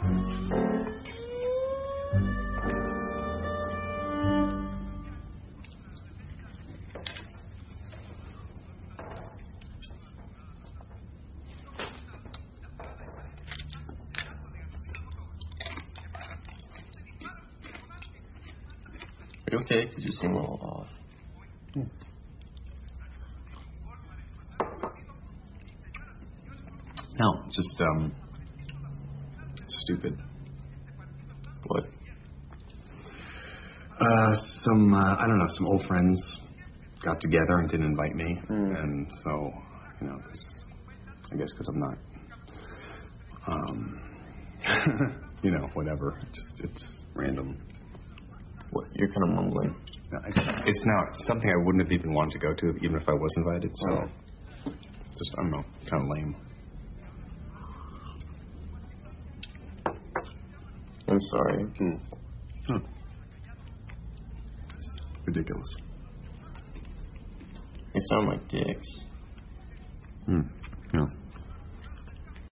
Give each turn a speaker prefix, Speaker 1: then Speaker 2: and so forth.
Speaker 1: Are you okay? Because you seem a little off.
Speaker 2: No, just, stupid.
Speaker 1: What?
Speaker 2: I don't know, some old friends got together and didn't invite me. And so, I guess because I'm not, whatever. It's random.
Speaker 1: What? You're kind of mumbling.
Speaker 2: No, it's something I wouldn't have even wanted to go to even if I was invited. So, just, I don't know, kind of lame.
Speaker 1: I'm sorry.
Speaker 2: It's ridiculous.
Speaker 1: They sound like dicks.
Speaker 2: Yeah.